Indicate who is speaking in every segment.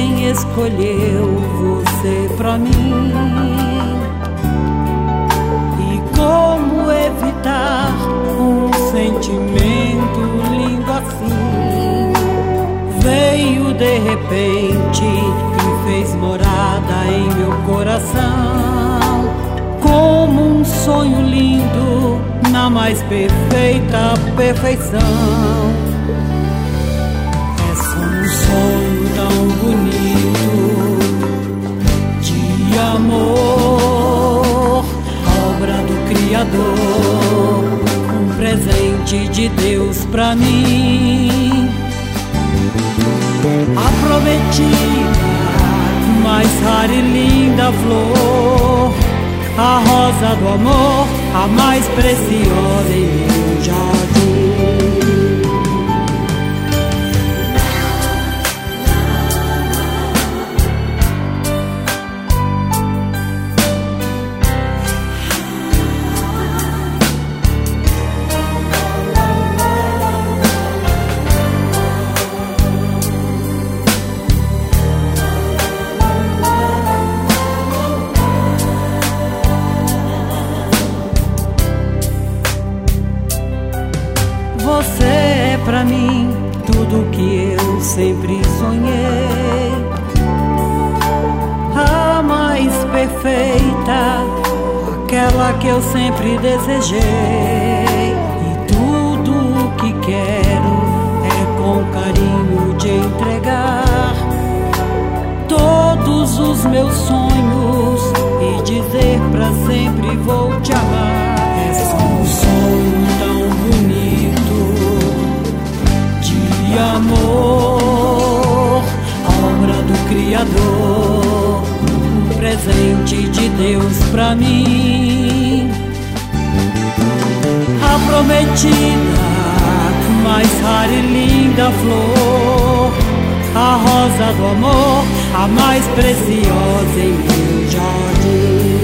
Speaker 1: quem escolheu você pra mim. E como evitar um sentimento lindo assim? Veio de repente e fez morada em meu coração, como um sonho lindo na mais perfeita perfeição. É só um sonho tão bonito de amor, obra do Criador, um presente de Deus pra mim. A prometida, mais rara e linda flor, a rosa do amor, a mais preciosa em meu jardim. Você é pra mim tudo que eu sempre sonhei, a mais perfeita, aquela que eu sempre desejei. E tudo o que quero é com carinho te entregar todos os meus sonhos e dizer pra sempre vou te amar. É só um sonho tão bonito de amor, obra do Criador, um presente de Deus pra mim. A prometida, mais rara e linda flor, a rosa do amor, a mais preciosa em meu jardim.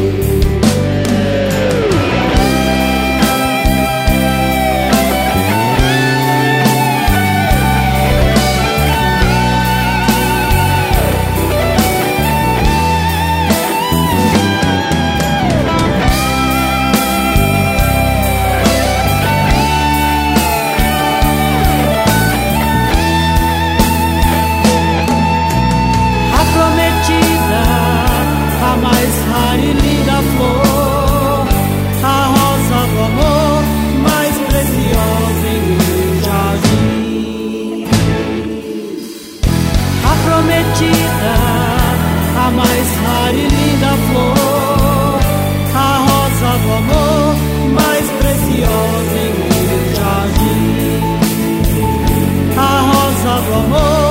Speaker 1: A mais rara e linda flor, a rosa do amor, mais preciosa em meu jardim. A rosa do amor,